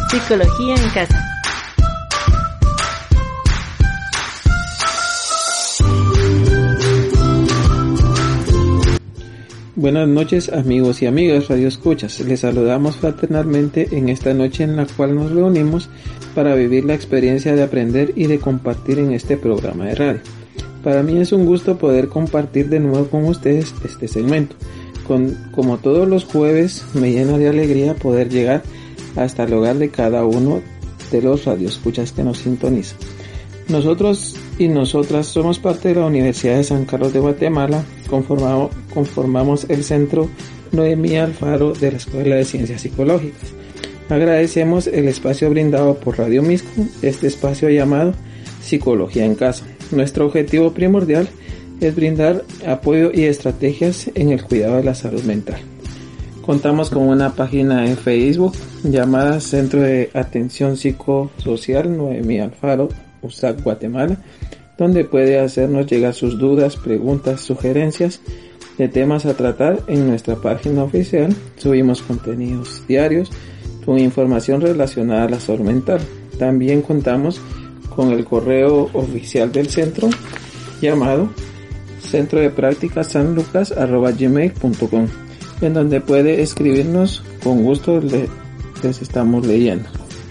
Psicología en casa. Buenas noches, amigos y amigas radioescuchas. Les saludamos fraternalmente en esta noche en la cual nos reunimos para vivir la experiencia de aprender y de compartir en este programa de radio. Para mí es un gusto poder compartir de nuevo con ustedes este segmento. Como todos los jueves, me llena de alegría poder llegar hasta el hogar de cada uno de los radioescuchas que nos sintonizan. Nosotros y nosotras somos parte de la Universidad de San Carlos de Guatemala, conformamos el Centro Noemí Alfaro de la Escuela de Ciencias Psicológicas. Agradecemos el espacio brindado por Radio Misco, este espacio llamado Psicología en Casa. Nuestro objetivo primordial es brindar apoyo y estrategias en el cuidado de la salud mental. Contamos con una página en Facebook llamada Centro de Atención Psicosocial Noemí Alfaro, USAC Guatemala, donde puede hacernos llegar sus dudas, preguntas, sugerencias de temas a tratar. En nuestra página oficial subimos contenidos diarios con información relacionada a la salud mental. También contamos con el correo oficial del centro llamado centrodeprácticasanlucas@gmail.com, en donde puede escribirnos, con gusto les estamos leyendo.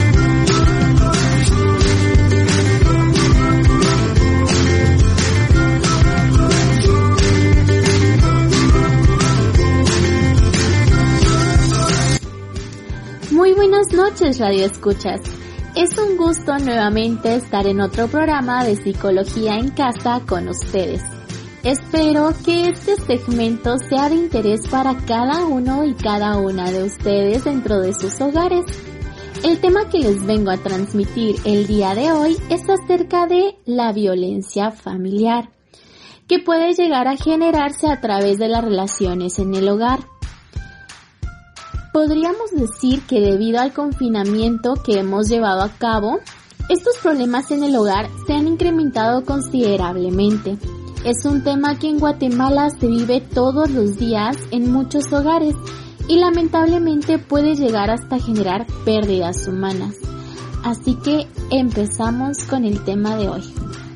Muy buenas noches, radioescuchas. Es un gusto nuevamente estar en otro programa de Psicología en Casa con ustedes. Espero que este segmento sea de interés para cada uno y cada una de ustedes dentro de sus hogares. El tema que les vengo a transmitir el día de hoy es acerca de la violencia familiar, que puede llegar a generarse a través de las relaciones en el hogar. Podríamos decir que debido al confinamiento que hemos llevado a cabo, estos problemas en el hogar se han incrementado considerablemente. Es un tema que en Guatemala se vive todos los días en muchos hogares y lamentablemente puede llegar hasta generar pérdidas humanas. Así que empezamos con el tema de hoy.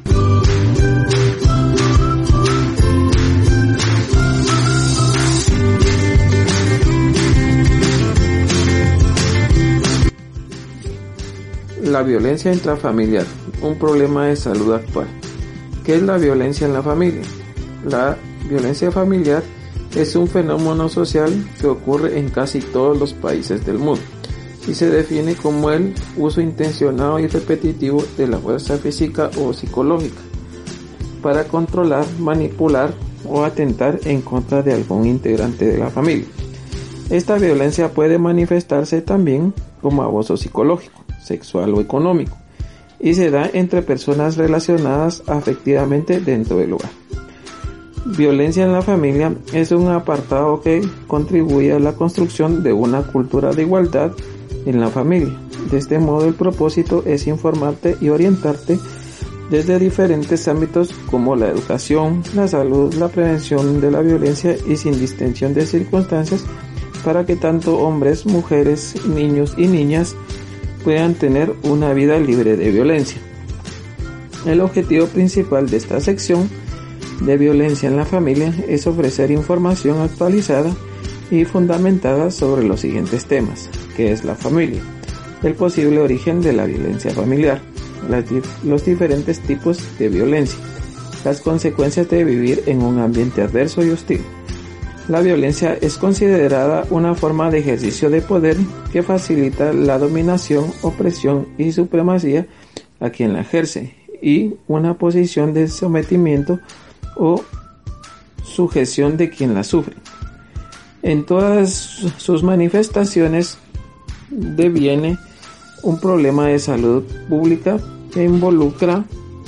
La violencia intrafamiliar, un problema de salud actual. ¿Qué es la violencia en la familia? La violencia familiar es un fenómeno social que ocurre en casi todos los países del mundo y se define como el uso intencionado y repetitivo de la fuerza física o psicológica para controlar, manipular o atentar en contra de algún integrante de la familia. Esta violencia puede manifestarse también como abuso psicológico, sexual o económico, y se da entre personas relacionadas afectivamente dentro del hogar. Violencia en la familia es un apartado que contribuye a la construcción de una cultura de igualdad en la familia. De este modo, el propósito es informarte y orientarte desde diferentes ámbitos como la educación, la salud, la prevención de la violencia y sin distinción de circunstancias, para que tanto hombres, mujeres, niños y niñas puedan tener una vida libre de violencia. El objetivo principal de esta sección de violencia en la familia es ofrecer información actualizada y fundamentada sobre los siguientes temas, que es la familia, el posible origen de la violencia familiar, los diferentes tipos de violencia, las consecuencias de vivir en un ambiente adverso y hostil. La violencia es considerada una forma de ejercicio de poder que facilita la dominación, opresión y supremacía a quien la ejerce, y una posición de sometimiento o sujeción de quien la sufre. En todas sus manifestaciones deviene un problema de salud pública que involucra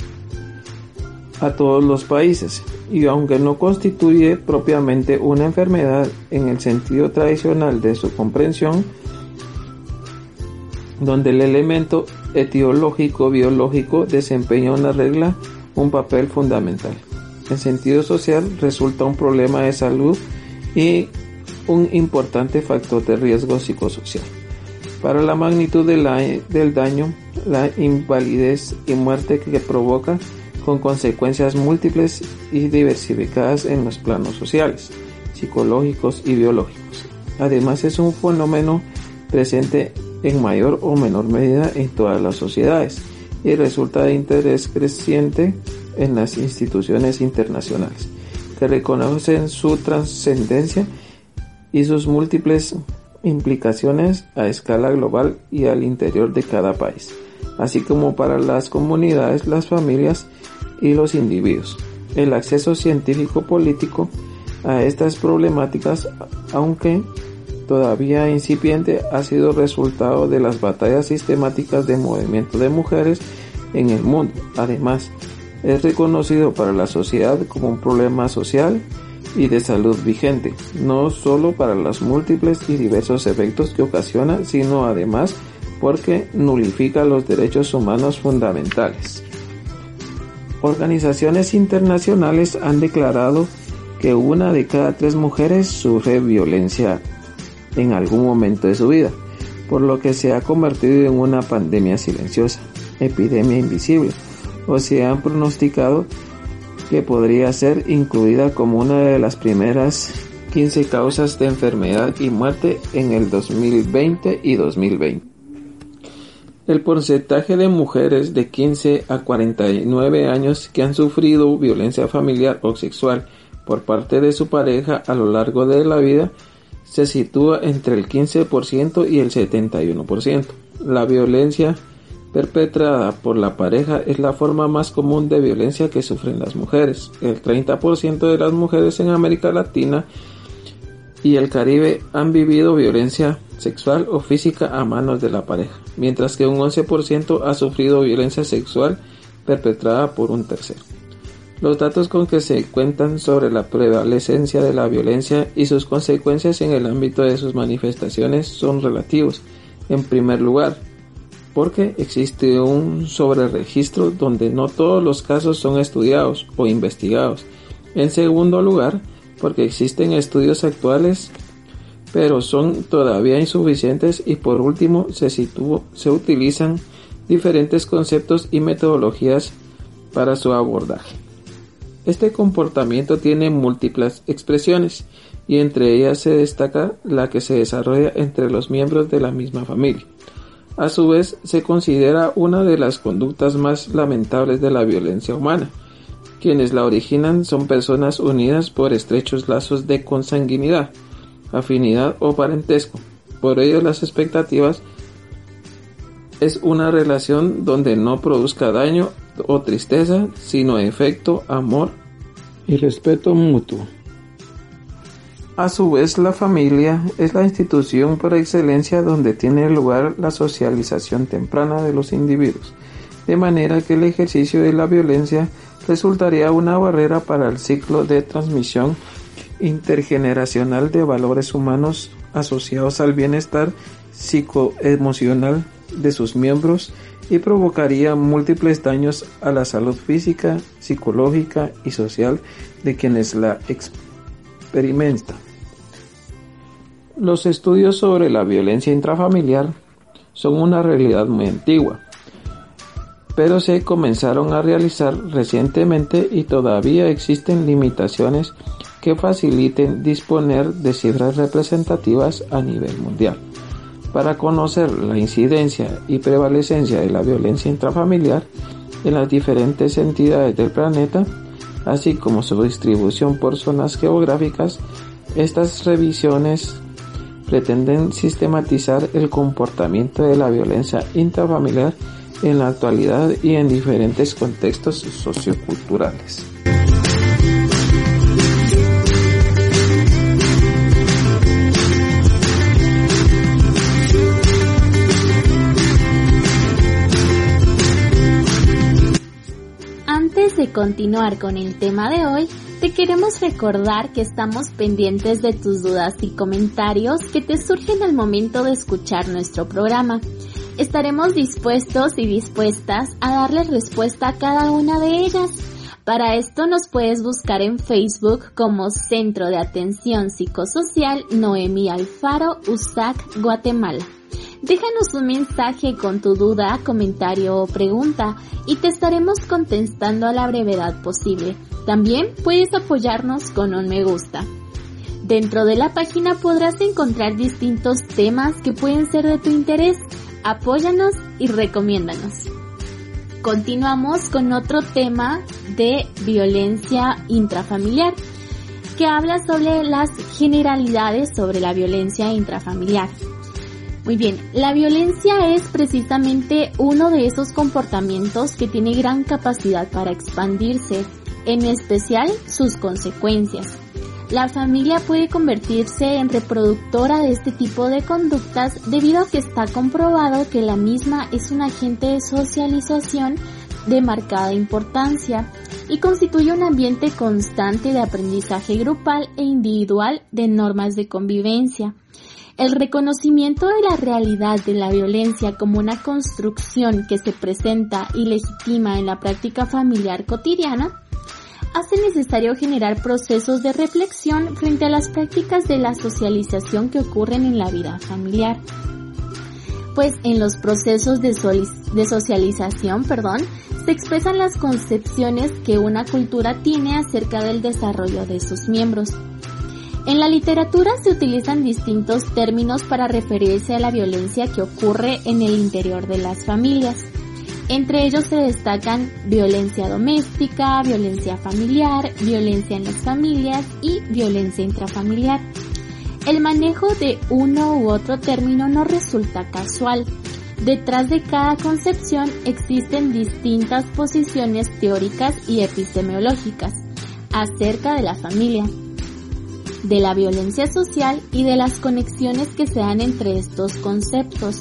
a todos los países, y aunque no constituye propiamente una enfermedad en el sentido tradicional de su comprensión, donde el elemento etiológico biológico desempeña un papel fundamental. En sentido social, resulta un problema de salud y un importante factor de riesgo psicosocial. Para la magnitud del daño, la invalidez y muerte que provoca, con consecuencias múltiples y diversificadas en los planos sociales, psicológicos y biológicos. Además, es un fenómeno presente en mayor o menor medida en todas las sociedades y resulta de interés creciente en las instituciones internacionales, que reconocen su trascendencia y sus múltiples implicaciones a escala global y al interior de cada país, así como para las comunidades, las familias y los individuos. El acceso científico-político a estas problemáticas, aunque todavía incipiente, ha sido resultado de las batallas sistemáticas de movimiento de mujeres en el mundo. Además, es reconocido para la sociedad como un problema social y de salud vigente, no solo para los múltiples y diversos efectos que ocasiona, sino además porque nulifica los derechos humanos fundamentales. Organizaciones internacionales han declarado que 1 de cada 3 mujeres sufre violencia en algún momento de su vida, por lo que se ha convertido en una pandemia silenciosa, epidemia invisible, o se han pronosticado que podría ser incluida como una de las primeras 15 causas de enfermedad y muerte en el 2020 y 2020. El porcentaje de mujeres de 15 a 49 años que han sufrido violencia familiar o sexual por parte de su pareja a lo largo de la vida se sitúa entre el 15% y el 71%. La violencia perpetrada por la pareja es la forma más común de violencia que sufren las mujeres. El 30% de las mujeres en América Latina y el Caribe han vivido violencia sexual o física a manos de la pareja, mientras que un 11% ha sufrido violencia sexual perpetrada por un tercero. Los datos con que se cuentan sobre la prevalecencia de la violencia y sus consecuencias en el ámbito de sus manifestaciones son relativos. En primer lugar, porque existe un sobreregistro donde no todos los casos son estudiados o investigados. En segundo lugar, porque existen estudios actuales, pero son todavía insuficientes. Y por último, se utilizan diferentes conceptos y metodologías para su abordaje. Este comportamiento tiene múltiples expresiones, y entre ellas se destaca la que se desarrolla entre los miembros de la misma familia. A su vez, se considera una de las conductas más lamentables de la violencia humana. Quienes la originan son personas unidas por estrechos lazos de consanguinidad, afinidad o parentesco. Por ello, las expectativas es una relación donde no produzca daño o tristeza, sino efecto, amor y respeto mutuo. A su vez, la familia es la institución por excelencia donde tiene lugar la socialización temprana de los individuos, de manera que el ejercicio de la violencia resultaría una barrera para el ciclo de transmisión intergeneracional de valores humanos asociados al bienestar psicoemocional de sus miembros y provocaría múltiples daños a la salud física, psicológica y social de quienes la experimentan. Los estudios sobre la violencia intrafamiliar son una realidad muy antigua, pero se comenzaron a realizar recientemente y todavía existen limitaciones que faciliten disponer de cifras representativas a nivel mundial. Para conocer la incidencia y prevalecencia de la violencia intrafamiliar en las diferentes entidades del planeta, así como su distribución por zonas geográficas, estas revisiones pretenden sistematizar el comportamiento de la violencia intrafamiliar en la actualidad y en diferentes contextos socioculturales. Antes de continuar con el tema de hoy, te queremos recordar que estamos pendientes de tus dudas y comentarios que te surgen al momento de escuchar nuestro programa. Estaremos dispuestos y dispuestas a darles respuesta a cada una de ellas. Para esto nos puedes buscar en Facebook como Centro de Atención Psicosocial Noemí Alfaro, USAC, Guatemala. Déjanos un mensaje con tu duda, comentario o pregunta y te estaremos contestando a la brevedad posible. También puedes apoyarnos con un me gusta. Dentro de la página podrás encontrar distintos temas que pueden ser de tu interés. Apóyanos y recomiéndanos. Continuamos con otro tema de violencia intrafamiliar, que habla sobre las generalidades sobre la violencia intrafamiliar. Muy bien, la violencia es precisamente uno de esos comportamientos que tiene gran capacidad para expandirse, en especial sus consecuencias. La familia puede convertirse en reproductora de este tipo de conductas debido a que está comprobado que la misma es un agente de socialización de marcada importancia y constituye un ambiente constante de aprendizaje grupal e individual de normas de convivencia. El reconocimiento de la realidad de la violencia como una construcción que se presenta y legitima en la práctica familiar cotidiana hace necesario generar procesos de reflexión frente a las prácticas de la socialización que ocurren en la vida familiar. Pues en los procesos de socialización, se expresan las concepciones que una cultura tiene acerca del desarrollo de sus miembros. En la literatura se utilizan distintos términos para referirse a la violencia que ocurre en el interior de las familias. Entre ellos se destacan violencia doméstica, violencia familiar, violencia en las familias y violencia intrafamiliar. El manejo de uno u otro término no resulta casual. Detrás de cada concepción existen distintas posiciones teóricas y epistemológicas acerca de la familia, de la violencia social y de las conexiones que se dan entre estos conceptos.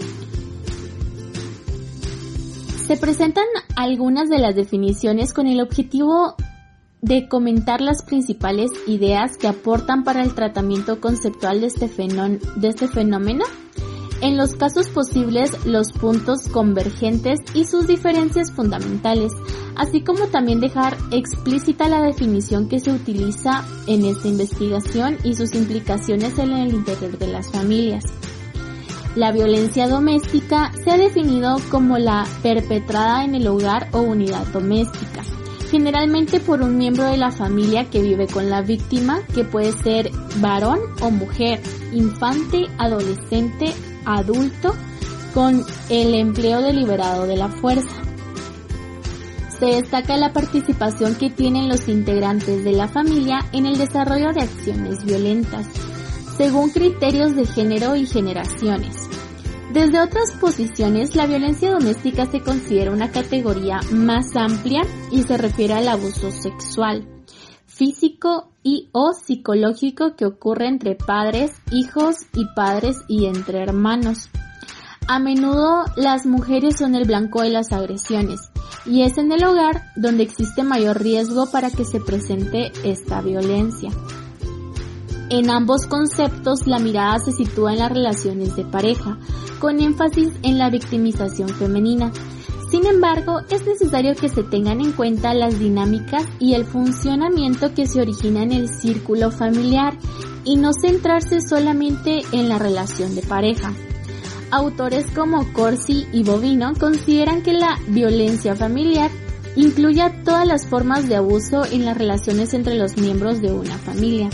Se presentan algunas de las definiciones con el objetivo de comentar las principales ideas que aportan para el tratamiento conceptual de este fenómeno. En los casos posibles, los puntos convergentes y sus diferencias fundamentales, así como también dejar explícita la definición que se utiliza en esta investigación y sus implicaciones en el interior de las familias. La violencia doméstica se ha definido como la perpetrada en el hogar o unidad doméstica, generalmente por un miembro de la familia que vive con la víctima, que puede ser varón o mujer, infante, adolescente, adulto, con el empleo deliberado de la fuerza. Se destaca la participación que tienen los integrantes de la familia en el desarrollo de acciones violentas, según criterios de género y generaciones. Desde otras posiciones, la violencia doméstica se considera una categoría más amplia y se refiere al abuso sexual, físico y o psicológico que ocurre entre padres, hijos y padres y entre hermanos. A menudo las mujeres son el blanco de las agresiones y es en el hogar donde existe mayor riesgo para que se presente esta violencia. En ambos conceptos la mirada se sitúa en las relaciones de pareja, con énfasis en la victimización femenina. Sin embargo, es necesario que se tengan en cuenta las dinámicas y el funcionamiento que se origina en el círculo familiar y no centrarse solamente en la relación de pareja. Autores como Corsi y Bovino consideran que la violencia familiar incluye a todas las formas de abuso en las relaciones entre los miembros de una familia.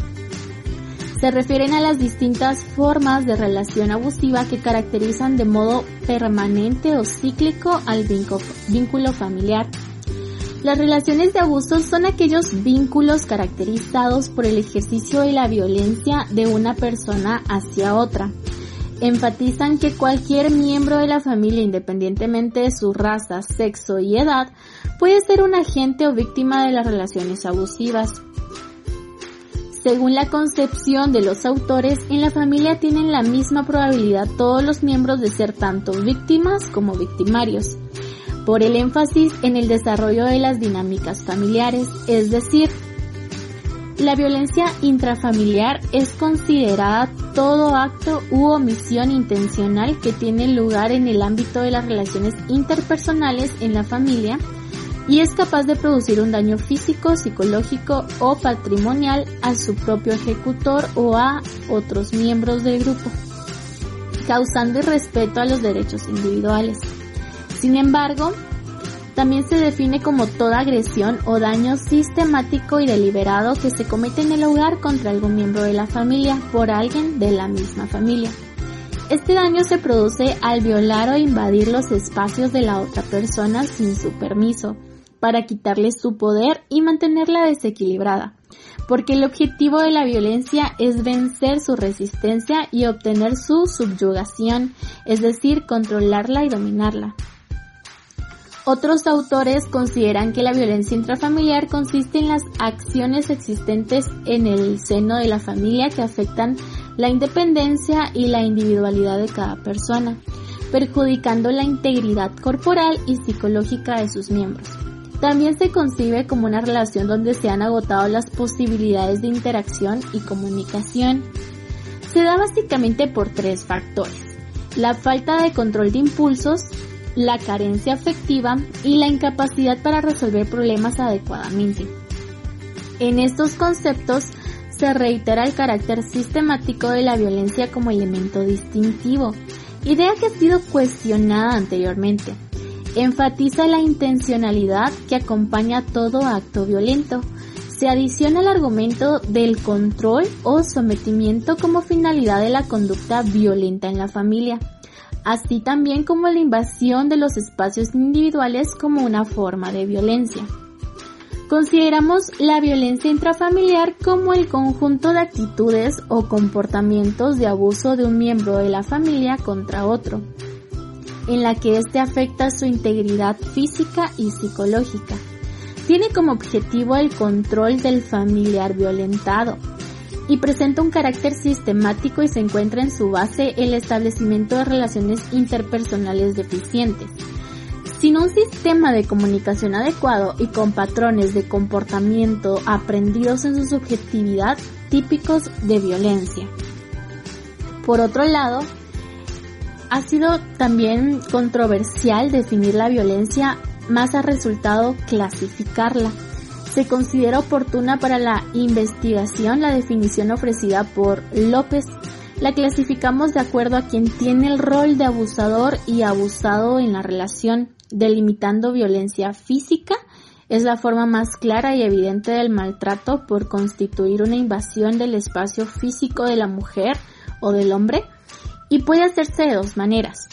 Se refieren a las distintas formas de relación abusiva que caracterizan de modo permanente o cíclico al vínculo familiar. Las relaciones de abuso son aquellos vínculos caracterizados por el ejercicio de la violencia de una persona hacia otra. Enfatizan que cualquier miembro de la familia, independientemente de su raza, sexo y edad, puede ser un agente o víctima de las relaciones abusivas. Según la concepción de los autores, en la familia tienen la misma probabilidad todos los miembros de ser tanto víctimas como victimarios, por el énfasis en el desarrollo de las dinámicas familiares, es decir, la violencia intrafamiliar es considerada todo acto u omisión intencional que tiene lugar en el ámbito de las relaciones interpersonales en la familia y es capaz de producir un daño físico, psicológico o patrimonial a su propio ejecutor o a otros miembros del grupo. causando irrespeto a los derechos individuales. Sin embargo, también se define como toda agresión o daño sistemático y deliberado que se comete en el hogar contra algún miembro de la familia por alguien de la misma familia. Este daño se produce al violar o invadir los espacios de la otra persona sin su permiso, para quitarle su poder y mantenerla desequilibrada, porque el objetivo de la violencia es vencer su resistencia y obtener su subyugación, es decir, controlarla y dominarla. Otros autores consideran que la violencia intrafamiliar consiste en las acciones existentes en el seno de la familia que afectan la independencia y la individualidad de cada persona, perjudicando la integridad corporal y psicológica de sus miembros. También se concibe como una relación donde se han agotado las posibilidades de interacción y comunicación. Se da básicamente por 3 factores: la falta de control de impulsos, la carencia afectiva y la incapacidad para resolver problemas adecuadamente. En estos conceptos se reitera el carácter sistemático de la violencia como elemento distintivo, idea que ha sido cuestionada anteriormente. Enfatiza la intencionalidad que acompaña todo acto violento. Se adiciona el argumento del control o sometimiento como finalidad de la conducta violenta en la familia, así también como la invasión de los espacios individuales como una forma de violencia. Consideramos la violencia intrafamiliar como el conjunto de actitudes o comportamientos de abuso de un miembro de la familia contra otro, en la que éste afecta su integridad física y psicológica. Tiene como objetivo el control del familiar violentado y presenta un carácter sistemático y se encuentra en su base el establecimiento de relaciones interpersonales deficientes. Sin un sistema de comunicación adecuado y con patrones de comportamiento aprendidos en su subjetividad típicos de violencia. Por otro lado, ha sido también controversial definir la violencia, más ha resultado clasificarla. Se considera oportuna para la investigación la definición ofrecida por López. La clasificamos de acuerdo a quien tiene el rol de abusador y abusado en la relación, delimitando violencia física. Es la forma más clara y evidente del maltrato por constituir una invasión del espacio físico de la mujer o del hombre, y puede hacerse de 2 maneras.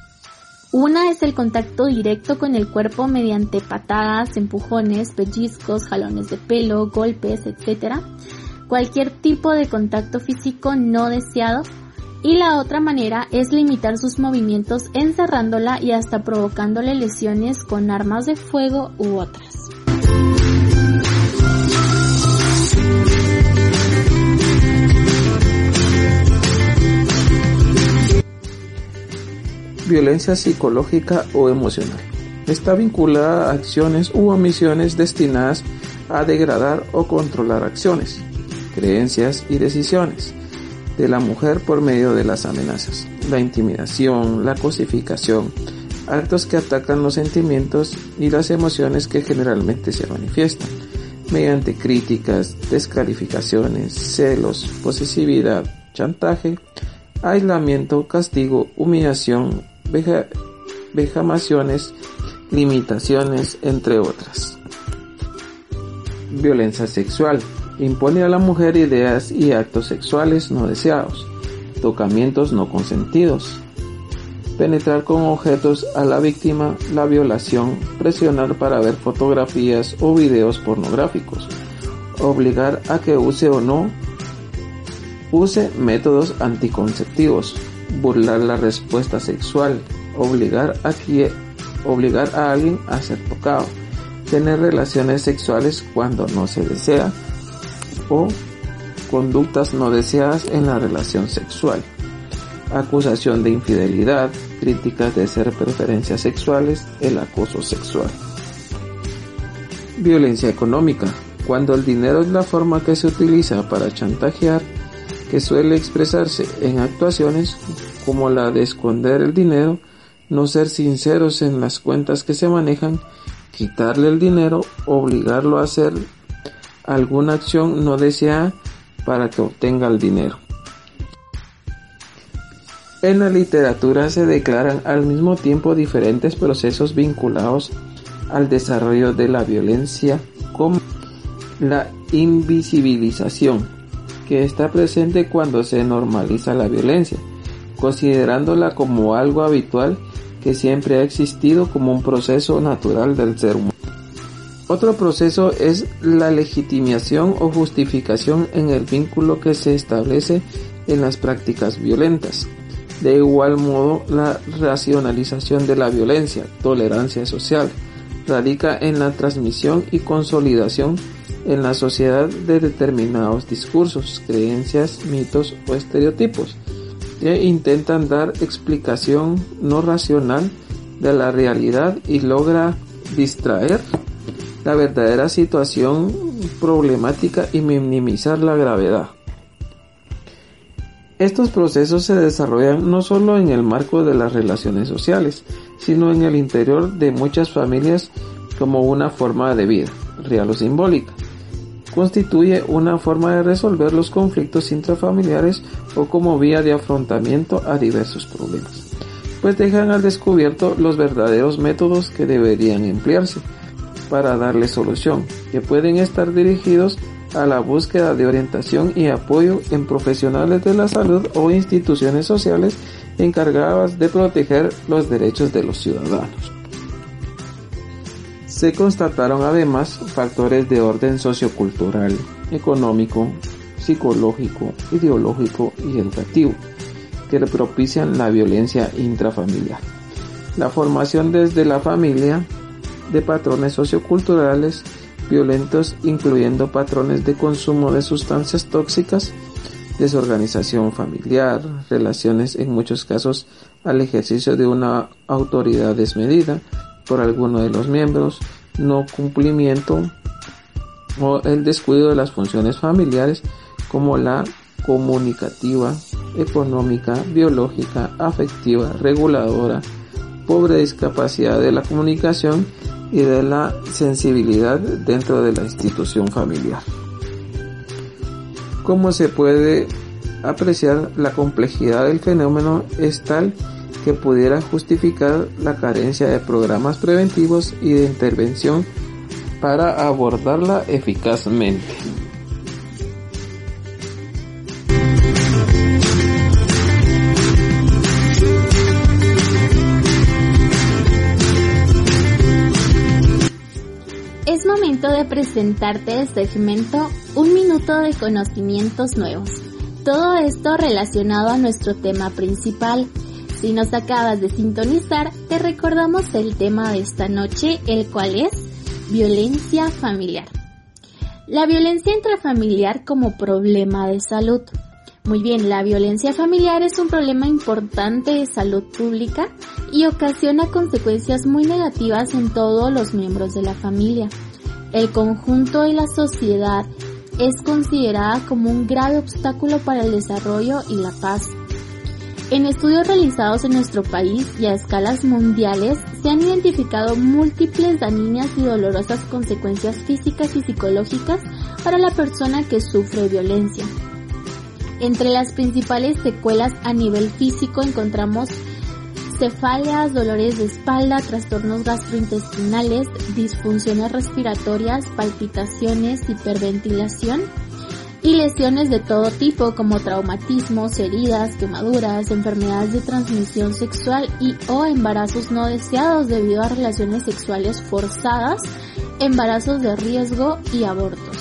Una es el contacto directo con el cuerpo mediante patadas, empujones, pellizcos, jalones de pelo, golpes, etc. Cualquier tipo de contacto físico no deseado. Y la otra manera es limitar sus movimientos encerrándola y hasta provocándole lesiones con armas de fuego u otras. Violencia psicológica o emocional. Está vinculada a acciones u omisiones destinadas a degradar o controlar acciones, creencias y decisiones de la mujer por medio de las amenazas, la intimidación, la cosificación, actos que atacan los sentimientos y las emociones que generalmente se manifiestan mediante críticas, descalificaciones, celos, posesividad, chantaje, aislamiento, castigo, humillación, vejamaciones, limitaciones, entre otras. Violencia sexual. Impone a la mujer ideas y actos sexuales no deseados, tocamientos no consentidos, penetrar con objetos a la víctima, la violación, presionar para ver fotografías o videos pornográficos, obligar a que use o no use métodos anticonceptivos, burlar la respuesta sexual, obligar a alguien a ser tocado, tener relaciones sexuales cuando no se desea o conductas no deseadas en la relación sexual, acusación de infidelidad, críticas de ser preferencias sexuales, el acoso sexual. Violencia económica, cuando el dinero es la forma que se utiliza para chantajear, que suele expresarse en actuaciones como la de esconder el dinero, no ser sinceros en las cuentas que se manejan, quitarle el dinero, obligarlo a hacer alguna acción no deseada para que obtenga el dinero. En la literatura se declaran al mismo tiempo diferentes procesos vinculados al desarrollo de la violencia, como la invisibilización, que está presente cuando se normaliza la violencia, considerándola como algo habitual que siempre ha existido como un proceso natural del ser humano. Otro proceso es la legitimación o justificación en el vínculo que se establece en las prácticas violentas. De igual modo, la racionalización de la violencia, tolerancia social, radica en la transmisión y consolidación en la sociedad de determinados discursos, creencias, mitos o estereotipos que intentan dar explicación no racional de la realidad y logra distraer la verdadera situación problemática y minimizar la gravedad. Estos procesos se desarrollan no solo en el marco de las relaciones sociales, sino en el interior de muchas familias como una forma de vida, real o simbólica. Constituye una forma de resolver los conflictos intrafamiliares o como vía de afrontamiento a diversos problemas, pues dejan al descubierto los verdaderos métodos que deberían emplearse para darle solución, que pueden estar dirigidos a la búsqueda de orientación y apoyo en profesionales de la salud o instituciones sociales encargadas de proteger los derechos de los ciudadanos. Se constataron además factores de orden sociocultural, económico, psicológico, ideológico y educativo que propician la violencia intrafamiliar. La formación desde la familia de patrones socioculturales violentos, incluyendo patrones de consumo de sustancias tóxicas, desorganización familiar, relaciones en muchos casos al ejercicio de una autoridad desmedida por alguno de los miembros, no cumplimiento o el descuido de las funciones familiares como la comunicativa, económica, biológica, afectiva, reguladora, pobre discapacidad de la comunicación y de la sensibilidad dentro de la institución familiar. Como se puede apreciar, la complejidad del fenómeno es tal que pudiera justificar la carencia de programas preventivos y de intervención para abordarla eficazmente. Es momento de presentarte el segmento Un minuto de conocimientos nuevos. Todo esto relacionado a nuestro tema principal. Si nos acabas de sintonizar, te recordamos el tema de esta noche, el cual es violencia familiar. La violencia intrafamiliar como problema de salud. Muy bien, la violencia familiar es un problema importante de salud pública y ocasiona consecuencias muy negativas en todos los miembros de la familia. El conjunto de la sociedad es considerada como un grave obstáculo para el desarrollo y la paz. En estudios realizados en nuestro país y a escalas mundiales se han identificado múltiples dañinas y dolorosas consecuencias físicas y psicológicas para la persona que sufre violencia. Entre las principales secuelas a nivel físico encontramos cefaleas, dolores de espalda, trastornos gastrointestinales, disfunciones respiratorias, palpitaciones, hiperventilación y lesiones de todo tipo como traumatismos, heridas, quemaduras, enfermedades de transmisión sexual y o embarazos no deseados debido a relaciones sexuales forzadas, embarazos de riesgo y abortos.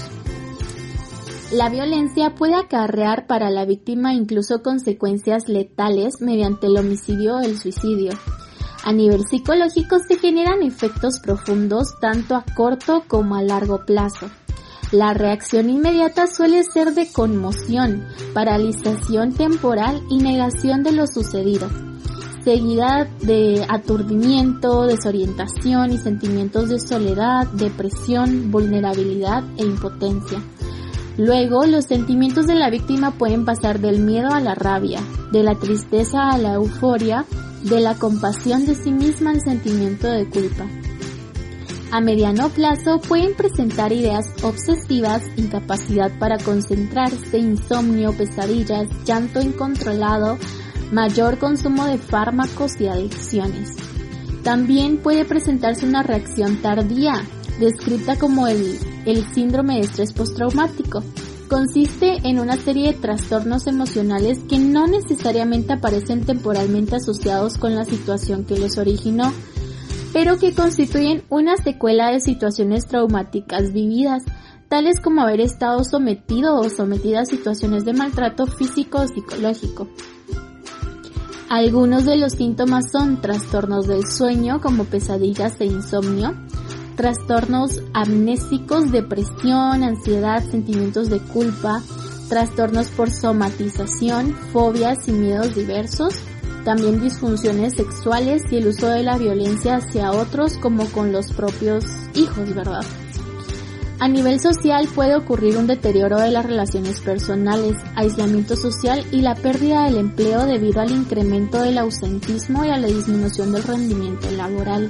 La violencia puede acarrear para la víctima incluso consecuencias letales mediante el homicidio o el suicidio. A nivel psicológico se generan efectos profundos tanto a corto como a largo plazo. La reacción inmediata suele ser de conmoción, paralización temporal y negación de lo sucedido, seguida de aturdimiento, desorientación y sentimientos de soledad, depresión, vulnerabilidad e impotencia. Luego, los sentimientos de la víctima pueden pasar del miedo a la rabia, de la tristeza a la euforia, de la compasión de sí misma al sentimiento de culpa. A mediano plazo pueden presentar ideas obsesivas, incapacidad para concentrarse, insomnio, pesadillas, llanto incontrolado, mayor consumo de fármacos y adicciones. También puede presentarse una reacción tardía, descrita como el síndrome de estrés postraumático. Consiste en una serie de trastornos emocionales que no necesariamente aparecen temporalmente asociados con la situación que los originó, pero que constituyen una secuela de situaciones traumáticas vividas, tales como haber estado sometido o sometida a situaciones de maltrato físico o psicológico. Algunos de los síntomas son trastornos del sueño como pesadillas e insomnio, trastornos amnésicos, depresión, ansiedad, sentimientos de culpa, trastornos por somatización, fobias y miedos diversos, también disfunciones sexuales y el uso de la violencia hacia otros como con los propios hijos, ¿verdad? A nivel social puede ocurrir un deterioro de las relaciones personales, aislamiento social y la pérdida del empleo debido al incremento del ausentismo y a la disminución del rendimiento laboral.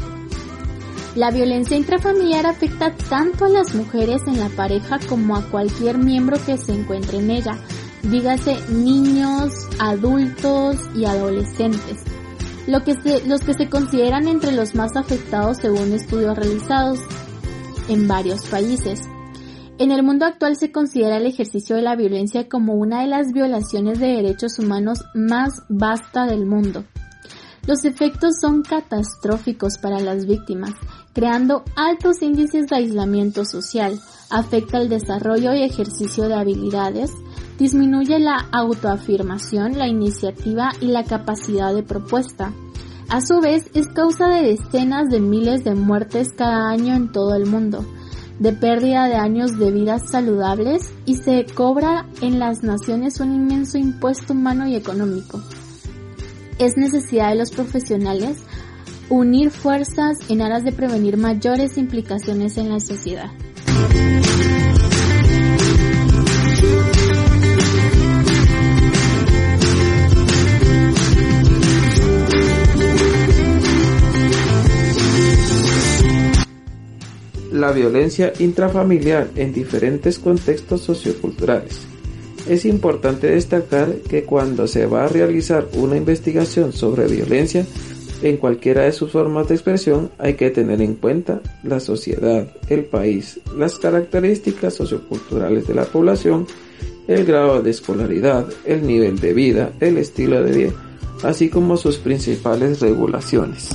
La violencia intrafamiliar afecta tanto a las mujeres en la pareja como a cualquier miembro que se encuentre en ella, dígase niños, adultos y adolescentes, los que se consideran entre los más afectados según estudios realizados en varios países. En el mundo actual se considera el ejercicio de la violencia como una de las violaciones de derechos humanos más vasta del mundo. Los efectos son catastróficos para las víctimas, creando altos índices de aislamiento social, afecta el desarrollo y ejercicio de habilidades, disminuye la autoafirmación, la iniciativa y la capacidad de propuesta. A su vez, es causa de decenas de miles de muertes cada año en todo el mundo, de pérdida de años de vida saludables y se cobra en las naciones un inmenso impuesto humano y económico. Es necesidad de los profesionales unir fuerzas en aras de prevenir mayores implicaciones en la sociedad. La violencia intrafamiliar en diferentes contextos socioculturales. Es importante destacar que cuando se va a realizar una investigación sobre violencia en cualquiera de sus formas de expresión, hay que tener en cuenta la sociedad, el país, las características socioculturales de la población, el grado de escolaridad, el nivel de vida, el estilo de vida, así como sus principales regulaciones.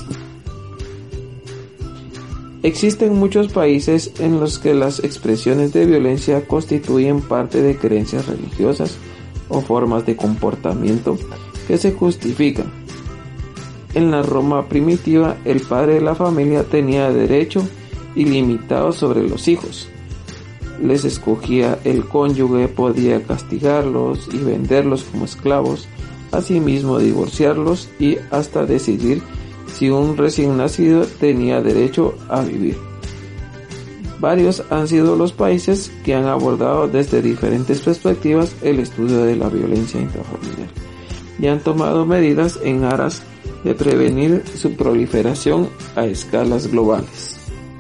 Existen muchos países en los que las expresiones de violencia constituyen parte de creencias religiosas o formas de comportamiento que se justifican. En la Roma primitiva, el padre de la familia tenía derecho ilimitado sobre los hijos. Les escogía el cónyuge, podía castigarlos y venderlos como esclavos, asimismo divorciarlos y hasta decidir si un recién nacido tenía derecho a vivir. Varios han sido los países que han abordado desde diferentes perspectivas el estudio de la violencia intrafamiliar y han tomado medidas en aras de prevenir su proliferación a escalas globales.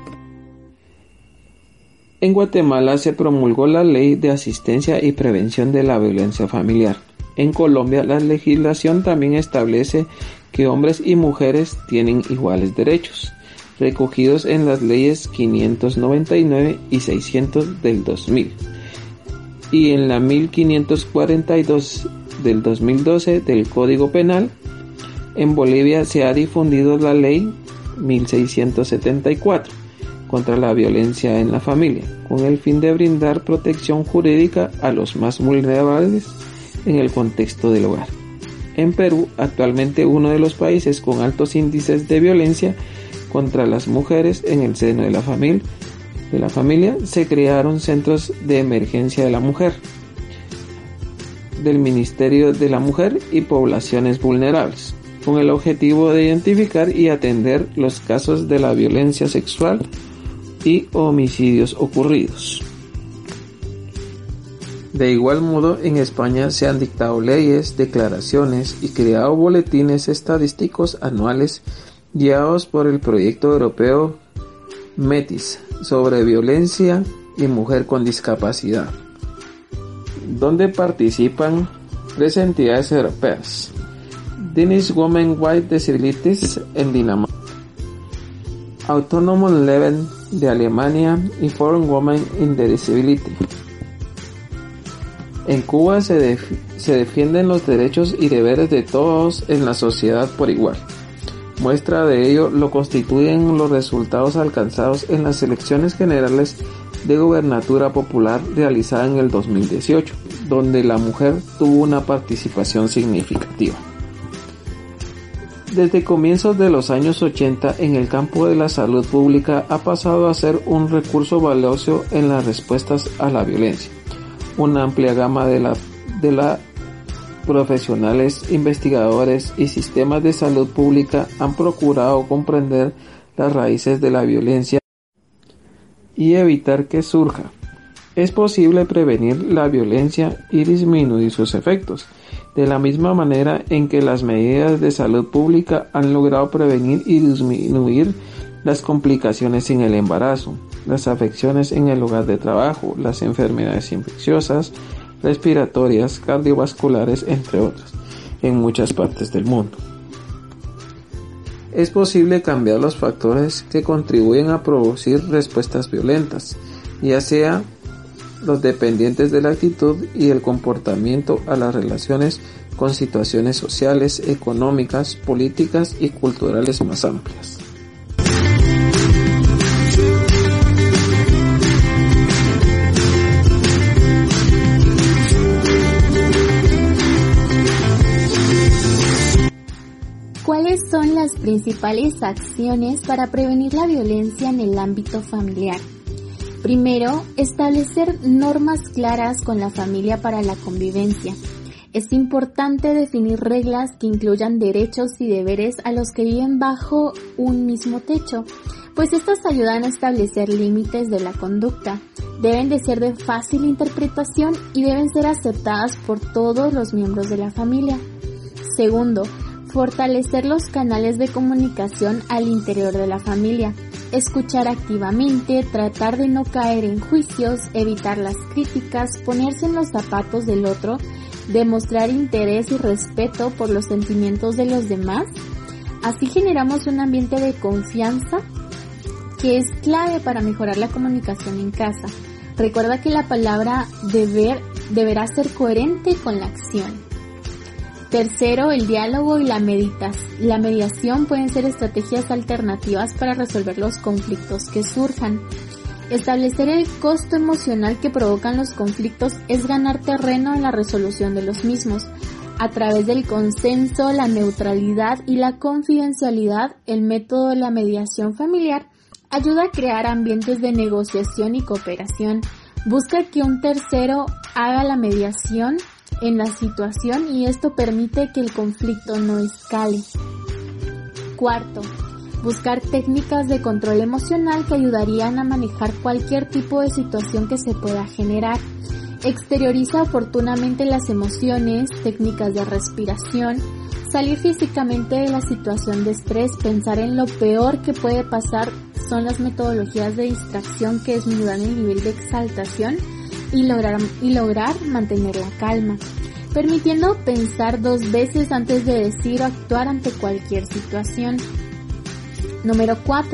En Guatemala se promulgó la Ley de Asistencia y Prevención de la Violencia Familiar. En Colombia, la legislación también establece que hombres y mujeres tienen iguales derechos, recogidos en las leyes 599 y 600 del 2000, y en la 1542 del 2012 del Código Penal. En Bolivia se ha difundido la ley 1674 contra la violencia en la familia, con el fin de brindar protección jurídica a los más vulnerables en el contexto del hogar. En Perú, actualmente uno de los países con altos índices de violencia contra las mujeres en el seno de la familia, se crearon centros de emergencia de la mujer del Ministerio de la Mujer y Poblaciones Vulnerables, con el objetivo de identificar y atender los casos de la violencia sexual y homicidios ocurridos. De igual modo, en España se han dictado leyes, declaraciones y creado boletines estadísticos anuales guiados por el proyecto europeo METIS sobre violencia y mujer con discapacidad, donde participan 3 entidades europeas: Danish Women with Disabilities en Dinamarca, Autonomous Leben de Alemania y Foreign Women in the Disability. En Cuba se defienden los derechos y deberes de todos en la sociedad por igual. Muestra de ello lo constituyen los resultados alcanzados en las elecciones generales de gobernatura popular realizada en el 2018, donde la mujer tuvo una participación significativa. Desde comienzos de los años 80, en el campo de la salud pública ha pasado a ser un recurso valioso en las respuestas a la violencia. Una amplia gama de la profesionales, investigadores y sistemas de salud pública han procurado comprender las raíces de la violencia y evitar que surja. Es posible prevenir la violencia y disminuir sus efectos, de la misma manera en que las medidas de salud pública han logrado prevenir y disminuir las complicaciones en el embarazo, las afecciones en el lugar de trabajo, las enfermedades infecciosas, respiratorias, cardiovasculares, entre otras, en muchas partes del mundo. Es posible cambiar los factores que contribuyen a producir respuestas violentas, ya sea los dependientes de la actitud y el comportamiento a las relaciones con situaciones sociales, económicas, políticas y culturales más amplias. ¿Cuáles son las principales acciones para prevenir la violencia en el ámbito familiar? Primero, establecer normas claras con la familia para la convivencia. Es importante definir reglas que incluyan derechos y deberes a los que viven bajo un mismo techo, pues estas ayudan a establecer límites de la conducta. Deben de ser de fácil interpretación y deben ser aceptadas por todos los miembros de la familia. Segundo, fortalecer los canales de comunicación al interior de la familia. Escuchar activamente, tratar de no caer en juicios, evitar las críticas, ponerse en los zapatos del otro, demostrar interés y respeto por los sentimientos de los demás. Así generamos un ambiente de confianza que es clave para mejorar la comunicación en casa. Recuerda que la palabra deber deberá ser coherente con la acción. Tercero, el diálogo y la mediación pueden ser estrategias alternativas para resolver los conflictos que surjan. Establecer el costo emocional que provocan los conflictos es ganar terreno en la resolución de los mismos. A través del consenso, la neutralidad y la confidencialidad, el método de la mediación familiar ayuda a crear ambientes de negociación y cooperación. Busca que un tercero haga la mediación en la situación y esto permite que el conflicto no escale. Cuarto, buscar técnicas de control emocional que ayudarían a manejar cualquier tipo de situación que se pueda generar. Exterioriza oportunamente las emociones, técnicas de respiración, salir físicamente de la situación de estrés, pensar en lo peor que puede pasar son las metodologías de distracción que disminuyan el nivel de exaltación y lograr mantener la calma, permitiendo pensar 2 veces antes de decir o actuar ante cualquier situación. Número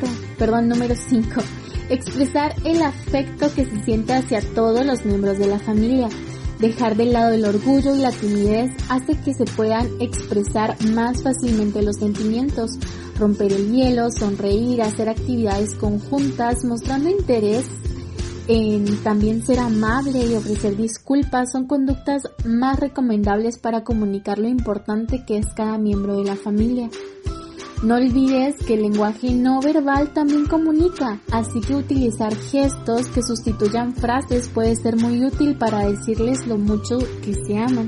5. Expresar el afecto que se siente hacia todos los miembros de la familia. Dejar de lado el orgullo y la timidez hace que se puedan expresar más fácilmente los sentimientos. Romper el hielo, sonreír, hacer actividades conjuntas, mostrando interés en también ser amable y ofrecer disculpas son conductas más recomendables para comunicar lo importante que es cada miembro de la familia. No olvides que el lenguaje no verbal también comunica, así que utilizar gestos que sustituyan frases puede ser muy útil para decirles lo mucho que se aman.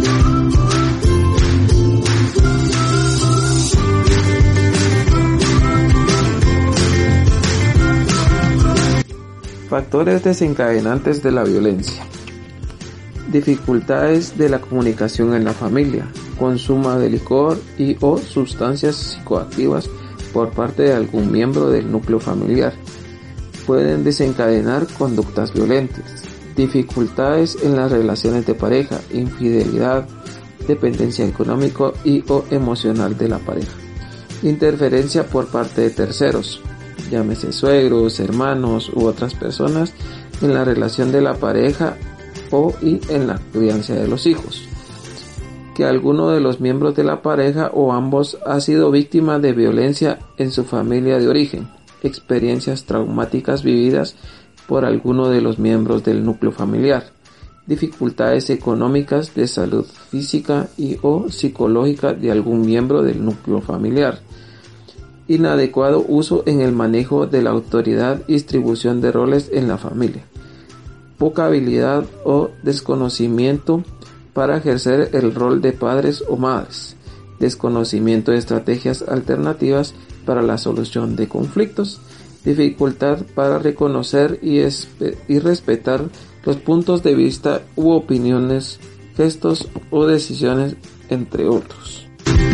Factores desencadenantes de la violencia. Dificultades de la comunicación en la familia, consumo de licor y o sustancias psicoactivas por parte de algún miembro del núcleo familiar. Pueden desencadenar conductas violentas. Dificultades en las relaciones de pareja, infidelidad, dependencia económica y o emocional de la pareja. Interferencia por parte de terceros, llámese suegros, hermanos u otras personas en la relación de la pareja y en la crianza de los hijos. Que alguno de los miembros de la pareja o ambos ha sido víctima de violencia en su familia de origen, experiencias traumáticas vividas por alguno de los miembros del núcleo familiar, dificultades económicas, de salud física y o psicológica de algún miembro del núcleo familiar, inadecuado uso en el manejo de la autoridad y distribución de roles en la familia, poca habilidad o desconocimiento para ejercer el rol de padres o madres, desconocimiento de estrategias alternativas para la solución de conflictos, dificultad para reconocer y respetar los puntos de vista u opiniones, gestos o decisiones, entre otros.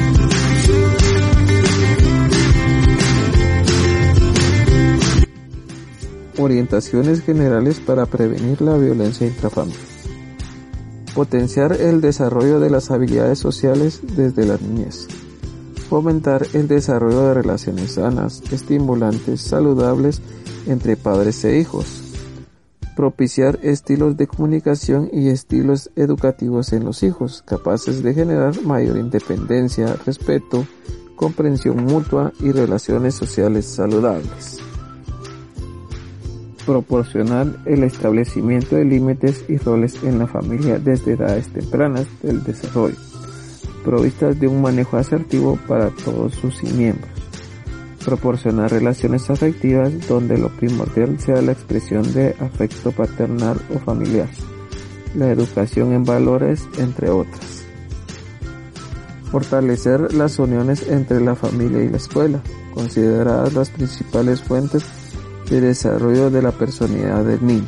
Orientaciones generales para prevenir la violencia intrafamiliar. Potenciar el desarrollo de las habilidades sociales desde la niñez. Fomentar el desarrollo de relaciones sanas, estimulantes, saludables entre padres e hijos. Propiciar estilos de comunicación y estilos educativos en los hijos, capaces de generar mayor independencia, respeto, comprensión mutua y relaciones sociales saludables. Proporcionar el establecimiento de límites y roles en la familia desde edades tempranas del desarrollo, provistas de un manejo asertivo para todos sus miembros. Proporcionar relaciones afectivas donde lo primordial sea la expresión de afecto paternal o familiar, la educación en valores, entre otras. Fortalecer las uniones entre la familia y la escuela, consideradas las principales fuentes de desarrollo de la personalidad del niño.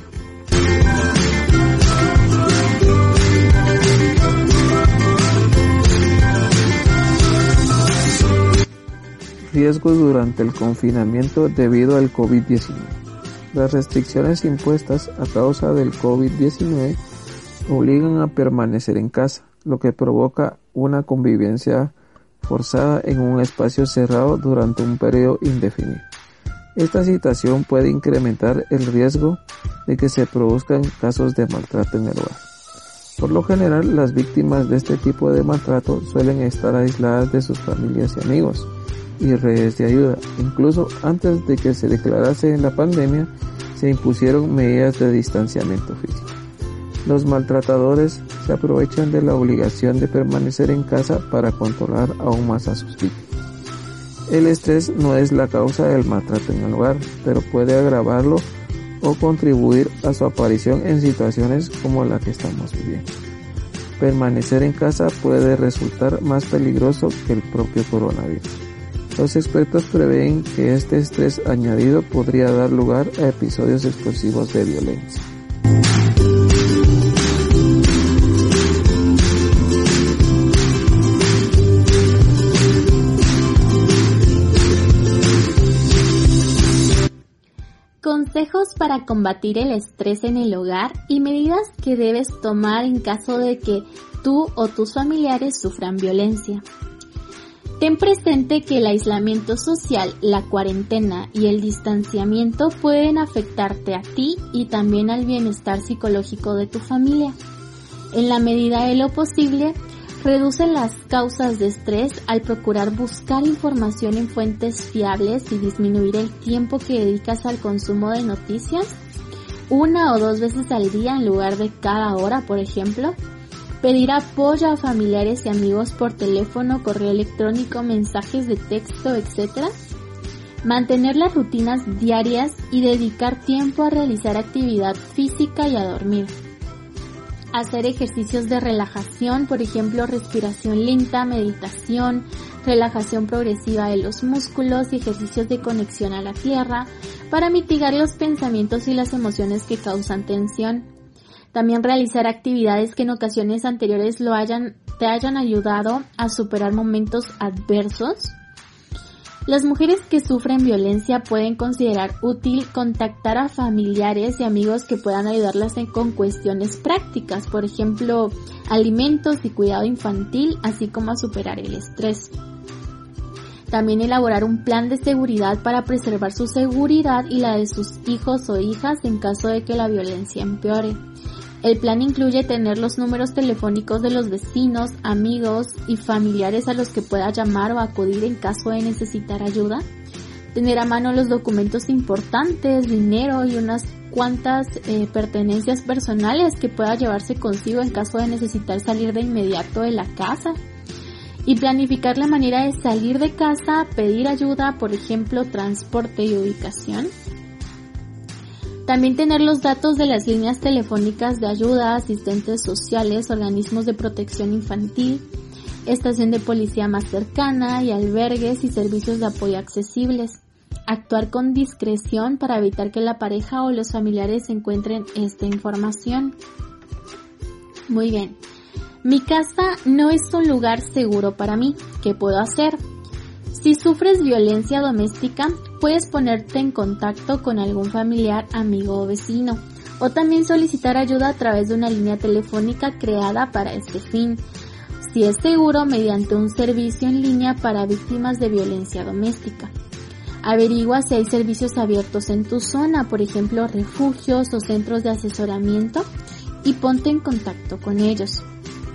Riesgos durante el confinamiento debido al COVID-19. Las restricciones impuestas a causa del COVID-19 obligan a permanecer en casa, lo que provoca una convivencia forzada en un espacio cerrado durante un periodo indefinido. Esta situación puede incrementar el riesgo de que se produzcan casos de maltrato en el hogar. Por lo general, las víctimas de este tipo de maltrato suelen estar aisladas de sus familias y amigos y redes de ayuda. Incluso antes de que se declarase la pandemia, se impusieron medidas de distanciamiento físico. Los maltratadores se aprovechan de la obligación de permanecer en casa para controlar aún más a sus víctimas. El estrés no es la causa del maltrato en el hogar, pero puede agravarlo o contribuir a su aparición en situaciones como la que estamos viviendo. Permanecer en casa puede resultar más peligroso que el propio coronavirus. Los expertos prevén que este estrés añadido podría dar lugar a episodios explosivos de violencia. Consejos para combatir el estrés en el hogar y medidas que debes tomar en caso de que tú o tus familiares sufran violencia. Ten presente que el aislamiento social, la cuarentena y el distanciamiento pueden afectarte a ti y también al bienestar psicológico de tu familia. En la medida de lo posible, reduce las causas de estrés al procurar buscar información en fuentes fiables y disminuir el tiempo que dedicas al consumo de noticias, 1 o 2 veces al día en lugar de cada hora, por ejemplo. Pedir apoyo a familiares y amigos por teléfono, correo electrónico, mensajes de texto, etc. Mantener las rutinas diarias y dedicar tiempo a realizar actividad física y a dormir. Hacer ejercicios de relajación, por ejemplo, respiración lenta, meditación, relajación progresiva de los músculos y ejercicios de conexión a la tierra para mitigar los pensamientos y las emociones que causan tensión. También realizar actividades que en ocasiones anteriores te hayan ayudado a superar momentos adversos. Las mujeres que sufren violencia pueden considerar útil contactar a familiares y amigos que puedan ayudarlas con cuestiones prácticas, por ejemplo, alimentos y cuidado infantil, así como a superar el estrés. También elaborar un plan de seguridad para preservar su seguridad y la de sus hijos o hijas en caso de que la violencia empeore. El plan incluye tener los números telefónicos de los vecinos, amigos y familiares a los que pueda llamar o acudir en caso de necesitar ayuda. Tener a mano los documentos importantes, dinero y unas cuantas pertenencias personales que pueda llevarse consigo en caso de necesitar salir de inmediato de la casa. Y planificar la manera de salir de casa, pedir ayuda, por ejemplo, transporte y ubicación. También tener los datos de las líneas telefónicas de ayuda, asistentes sociales, organismos de protección infantil, estación de policía más cercana y albergues y servicios de apoyo accesibles. Actuar con discreción para evitar que la pareja o los familiares encuentren esta información. Muy bien. Mi casa no es un lugar seguro para mí. ¿Qué puedo hacer? Si sufres violencia doméstica, puedes ponerte en contacto con algún familiar, amigo o vecino, o también solicitar ayuda a través de una línea telefónica creada para este fin, si es seguro, mediante un servicio en línea para víctimas de violencia doméstica. Averigua si hay servicios abiertos en tu zona, por ejemplo, refugios o centros de asesoramiento, y ponte en contacto con ellos.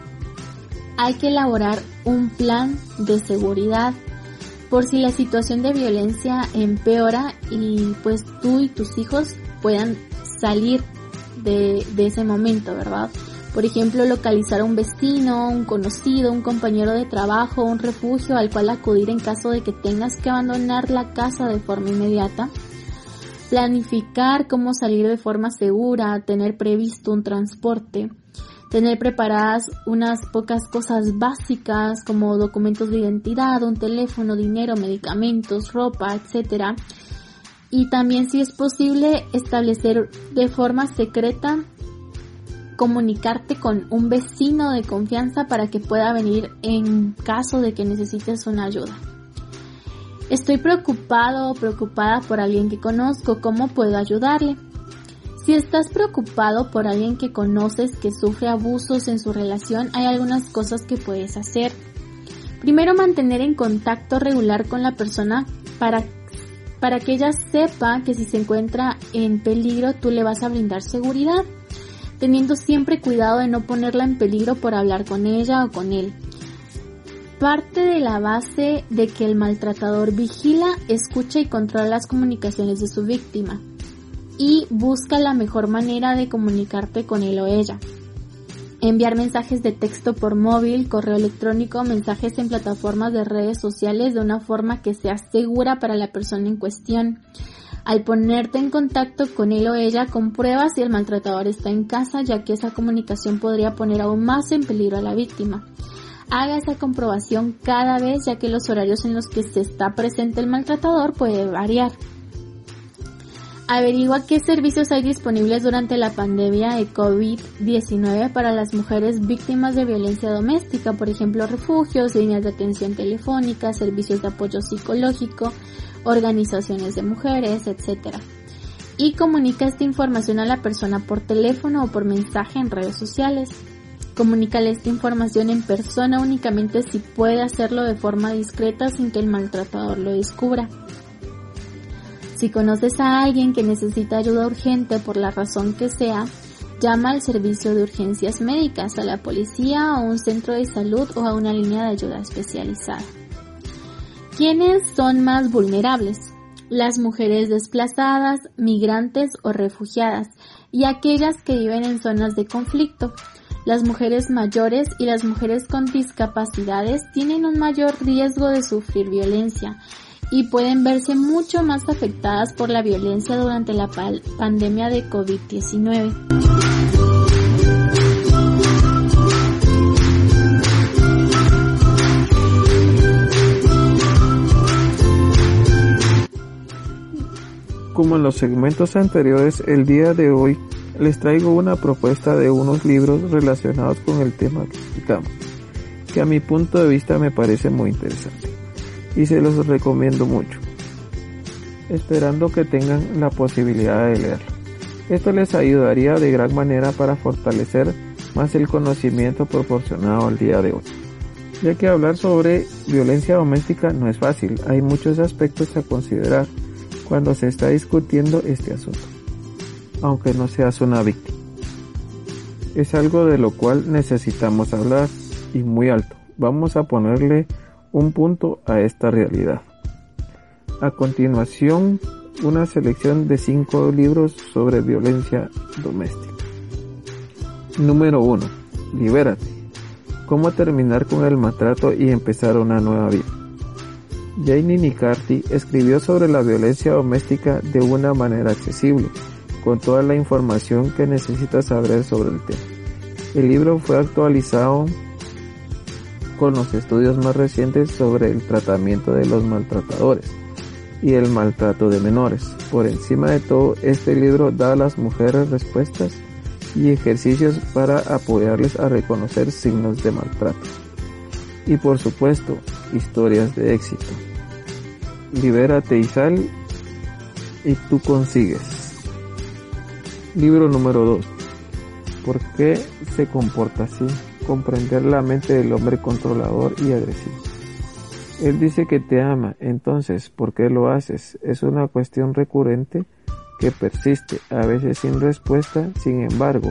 Hay que elaborar un plan de seguridad por si la situación de violencia empeora y pues tú y tus hijos puedan salir de ese momento, ¿verdad? Por ejemplo, localizar a un vecino, un conocido, un compañero de trabajo, un refugio al cual acudir en caso de que tengas que abandonar la casa de forma inmediata. Planificar cómo salir de forma segura, tener previsto un transporte. Tener preparadas unas pocas cosas básicas como documentos de identidad, un teléfono, dinero, medicamentos, ropa, etc. Y también, si es posible, establecer de forma secreta, comunicarte con un vecino de confianza para que pueda venir en caso de que necesites una ayuda. Estoy preocupado o preocupada por alguien que conozco, ¿cómo puedo ayudarle? Si estás preocupado por alguien que conoces que sufre abusos en su relación, hay algunas cosas que puedes hacer. Primero, mantener en contacto regular con la persona para que ella sepa que si se encuentra en peligro, tú le vas a brindar seguridad, teniendo siempre cuidado de no ponerla en peligro por hablar con ella o con él. Parte de la base de que el maltratador vigila, escucha y controla las comunicaciones de su víctima y busca la mejor manera de comunicarte con él o ella. Enviar mensajes de texto por móvil, correo electrónico, mensajes en plataformas de redes sociales de una forma que sea segura para la persona en cuestión. Al ponerte en contacto con él o ella, comprueba si el maltratador está en casa, ya que esa comunicación podría poner aún más en peligro a la víctima. Haga esa comprobación cada vez, ya que los horarios en los que se está presente el maltratador puede variar. Averigua qué servicios hay disponibles durante la pandemia de COVID-19 para las mujeres víctimas de violencia doméstica, por ejemplo, refugios, líneas de atención telefónica, servicios de apoyo psicológico, organizaciones de mujeres, etc. Y comunica esta información a la persona por teléfono o por mensaje en redes sociales. Comunícale esta información en persona únicamente si puede hacerlo de forma discreta sin que el maltratador lo descubra. Si conoces a alguien que necesita ayuda urgente por la razón que sea, llama al servicio de urgencias médicas, a la policía, a un centro de salud o a una línea de ayuda especializada. ¿Quiénes son más vulnerables? Las mujeres desplazadas, migrantes o refugiadas, y aquellas que viven en zonas de conflicto. Las mujeres mayores y las mujeres con discapacidades tienen un mayor riesgo de sufrir violencia y pueden verse mucho más afectadas por la violencia durante la pandemia de COVID-19. Como en los segmentos anteriores, el día de hoy les traigo una propuesta de unos libros relacionados con el tema que explicamos, que a mi punto de vista me parece muy interesante. y se los recomiendo mucho, esperando que tengan la posibilidad de leerlo. Esto les ayudaría de gran manera para fortalecer más el conocimiento proporcionado al día de hoy, ya que hablar sobre violencia doméstica no es fácil. Hay muchos aspectos a considerar cuando se está discutiendo este asunto, aunque no seas una víctima. Es algo de lo cual necesitamos hablar, y muy alto. Vamos a ponerle un punto a esta realidad. A continuación, una selección de 5 libros sobre violencia doméstica. Número 1. Libérate. Cómo terminar con el maltrato y empezar una nueva vida. Janie McCarthy escribió sobre la violencia doméstica de una manera accesible, con toda la información que necesitas saber sobre el tema. El libro fue actualizado con los estudios más recientes sobre el tratamiento de los maltratadores y el maltrato de menores. Por encima de todo, este libro da a las mujeres respuestas y ejercicios para apoyarles a reconocer signos de maltrato. Y por supuesto, historias de éxito. Libérate y sal, y tú consigues. Libro número 2. ¿Por qué se comporta así? Comprender la mente del hombre controlador y agresivo. Él dice que te ama, entonces, ¿por qué lo haces? Es una cuestión recurrente que persiste, a veces sin respuesta. Sin embargo,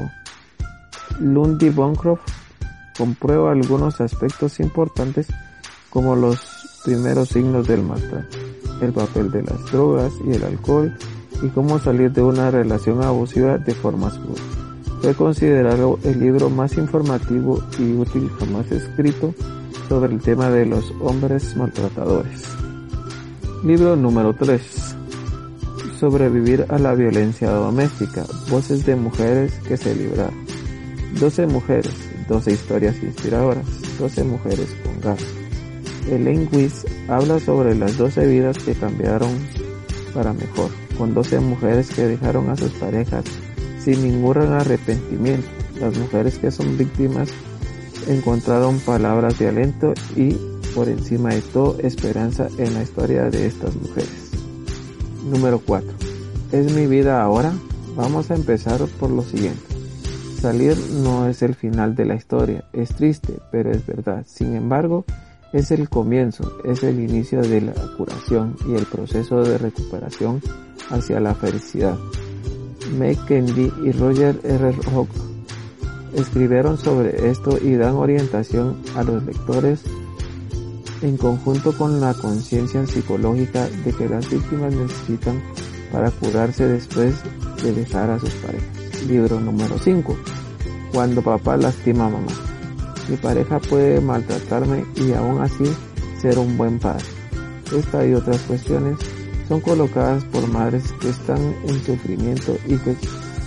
Lundy Bancroft comprueba algunos aspectos importantes, como los primeros signos del maltrato, el papel de las drogas y el alcohol, y cómo salir de una relación abusiva de forma segura. Fue considerado el libro más informativo y útil jamás escrito sobre el tema de los hombres maltratadores. Libro número 3. Sobrevivir a la violencia doméstica. Voces de mujeres que se libraron. 12 mujeres, 12 historias inspiradoras, 12 mujeres con garra. Elaine Weiss habla sobre las 12 vidas que cambiaron para mejor, con 12 mujeres que dejaron a sus parejas sin ningún arrepentimiento. Las mujeres que son víctimas encontraron palabras de aliento y, por encima de todo, esperanza en la historia de estas mujeres. Número 4. ¿Es mi vida ahora? Vamos a empezar por lo siguiente. Salir no es el final de la historia, es triste, pero es verdad. Sin embargo, es el comienzo, es el inicio de la curación y el proceso de recuperación hacia la felicidad. Meg Kendi y Roger R. Hawk escribieron sobre esto y dan orientación a los lectores en conjunto con la conciencia psicológica de que las víctimas necesitan para curarse después de dejar a sus parejas. Libro número 5. Cuando papá lastima a mamá. Mi pareja puede maltratarme y aún así ser un buen padre. Esta y otras cuestiones son colocadas por madres que están en sufrimiento y que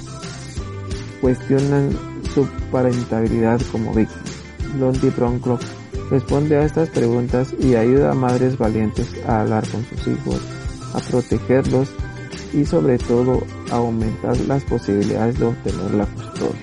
cuestionan su parentabilidad como víctimas. Lundy Bancroft responde a estas preguntas y ayuda a madres valientes a hablar con sus hijos, a protegerlos y sobre todo a aumentar las posibilidades de obtener la custodia.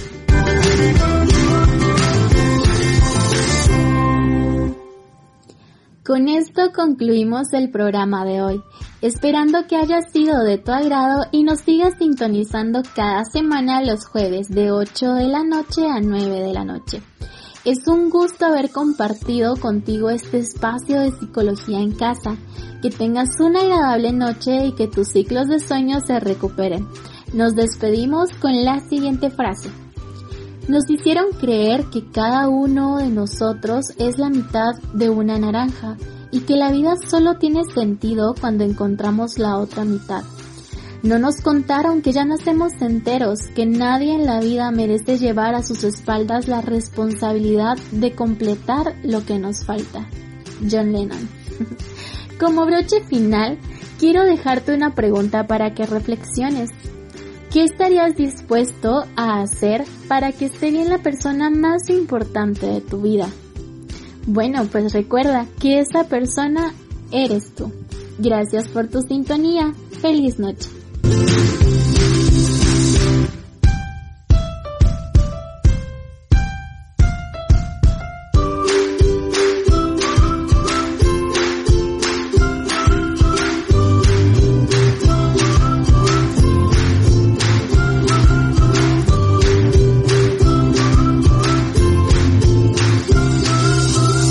Con esto concluimos el programa de hoy, esperando que haya sido de tu agrado y nos sigas sintonizando cada semana los jueves de 8 de la noche a 9 de la noche. Es un gusto haber compartido contigo este espacio de psicología en casa. Que tengas una agradable noche y que tus ciclos de sueño se recuperen. Nos despedimos con la siguiente frase. Nos hicieron creer que cada uno de nosotros es la mitad de una naranja y que la vida solo tiene sentido cuando encontramos la otra mitad. No nos contaron que ya nacemos enteros, que nadie en la vida merece llevar a sus espaldas la responsabilidad de completar lo que nos falta. John Lennon. Como broche final, quiero dejarte una pregunta para que reflexiones. ¿Qué estarías dispuesto a hacer para que esté bien la persona más importante de tu vida? Bueno, pues recuerda que esa persona eres tú. Gracias por tu sintonía. Feliz noche.